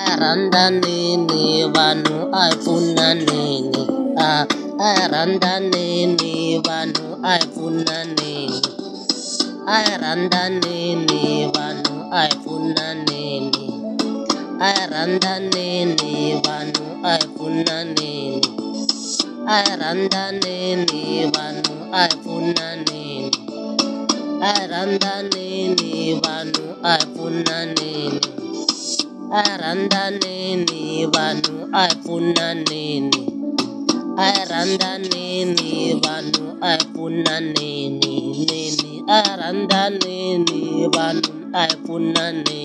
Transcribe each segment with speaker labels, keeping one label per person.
Speaker 1: rhandza nini vanhu a hi pfunaneni a hi rhandza nini vanhu a hi pfunaneni a hi rhandza nini vanhu a hi pfunaneni a hi rhandza nini vanhu a hi pfunaneni a hi rhandza nini vanhu a hi pfunaneni a hi rhandza nini vanhu a hi pfunaneni a hi rhandza nini vanhu a hi pfunaneni a hi rhandza nini vanhu a hi pfunaneni nini a hi rhandza nini vanhu a hi pfunaneni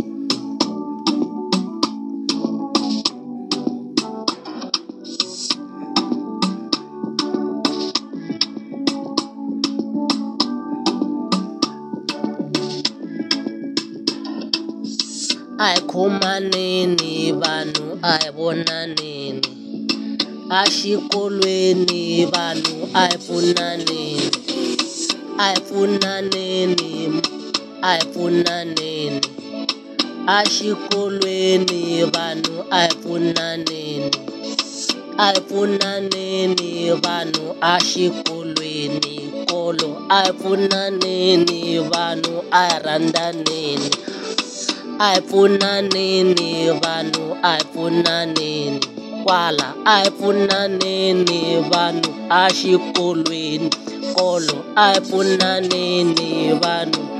Speaker 1: a hi khomaneni vanhu a hi vonaneni a xikolweni vanhu a hi pfunaneni a hi pfunaneni a hi pfunaneni a xikolweni vanhu a hi pfunaneni a hi pfunaneni vanhu a xikolweni kolo a hi pfunaneni vanhu a hi rhandzaneni a hi pfunaneni vanhu a hi pfunaneni kwala a hi pfunaneni vanhu a xikolweni kolo a hi pfunaneni vanhu